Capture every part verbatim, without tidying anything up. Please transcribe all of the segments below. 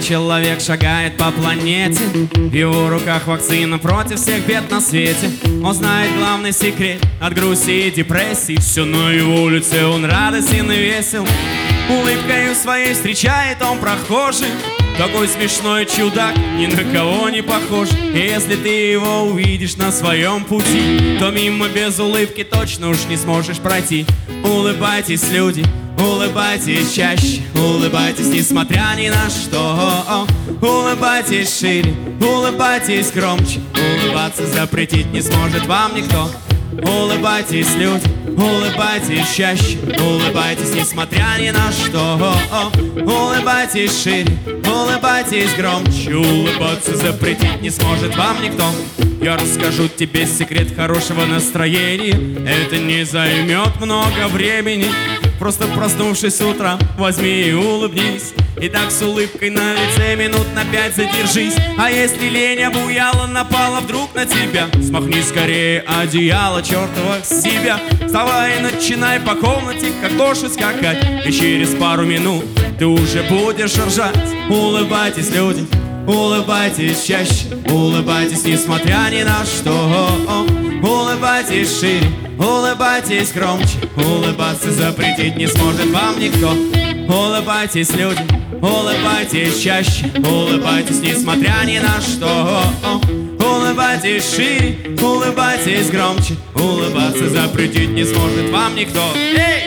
человек шагает по планете, в его руках вакцина против всех бед на свете. Он знает главный секрет от грусти и депрессии. Все на его лице, он радостен и весел. Улыбкою своей встречает он прохожих. Такой смешной чудак, ни на кого не похож. И если ты его увидишь на своем пути, то мимо без улыбки точно уж не сможешь пройти. Улыбайтесь, люди, улыбайтесь чаще, улыбайтесь, несмотря ни на что. Улыбайтесь шире, улыбайтесь громче, улыбаться запретить не сможет вам никто. Улыбайтесь, люди, улыбайтесь чаще, улыбайтесь, несмотря ни на что. Улыбайтесь шире, улыбайтесь громче, улыбаться запретить не сможет вам никто. Я расскажу тебе секрет хорошего настроения. Это не займет много времени. Просто проснувшись утром, возьми и улыбнись. И так с улыбкой на лице минут на пять задержись. А если лень обуяла, напала вдруг на тебя, смахни скорее одеяло чертова с себя. Вставай и начинай по комнате, как лошадь скакать, и через пару минут ты уже будешь ржать. Улыбайтесь, люди, улыбайтесь чаще, улыбайтесь, несмотря ни на что. Улыбайтесь шире, улыбайтесь громче, улыбаться запретить не сможет вам никто. Улыбайтесь, люди, улыбайтесь чаще, улыбайтесь, несмотря ни на что. Улыбайтесь шире, улыбайтесь громче, улыбаться запретить не сможет вам никто. Эй!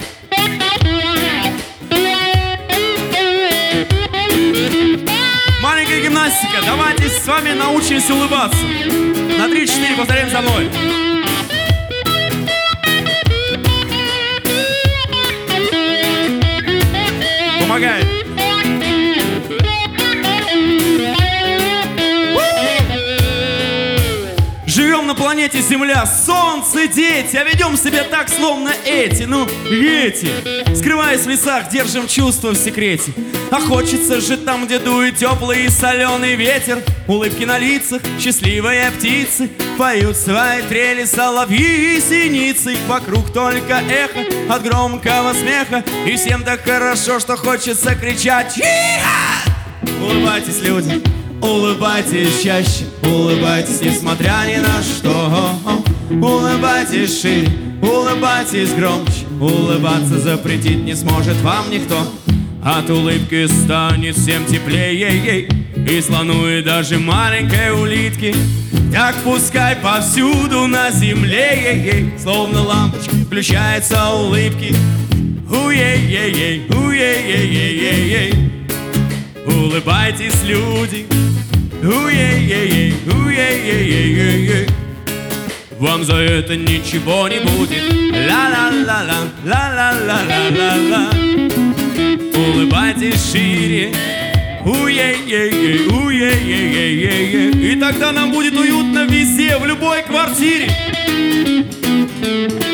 Маленькая гимнастика, давайте с вами научимся улыбаться. На три-четыре повторяем за мной. Помогает. Живем на планете Земля, солнце, дети, а ведем себя так, словно эти, ну, эти. Скрываясь в лесах, держим чувства в секрете. А хочется жить там, где дует теплый и соленый ветер. Улыбки на лицах, счастливые птицы поют свои трели, соловьи и синицы. Вокруг только эхо от громкого смеха, и всем так хорошо, что хочется кричать: «И-ха!» Улыбайтесь, люди, улыбайтесь чаще, улыбайтесь, несмотря ни на что. Улыбайтесь шире, улыбайтесь громче, улыбаться запретить не сможет вам никто. От улыбки станет всем теплее, и слону, и даже маленькой улитке. Так пускай повсюду на земле, словно лампочка, включаются улыбки. У-ей-ей-ей, у-ей-ей-ей-ей. Улыбайтесь, люди, у-ей-ей-ей, у-ей-ей-ей-ей. Вам за это ничего не будет. Ла-ла-ла-ла, ла-ла-ла-ла-ла-ла. Улыбайтесь шире, у-ей-ей-ей, у-ей-ей-ей-ей. И тогда нам будет уютно везде, в любой квартире.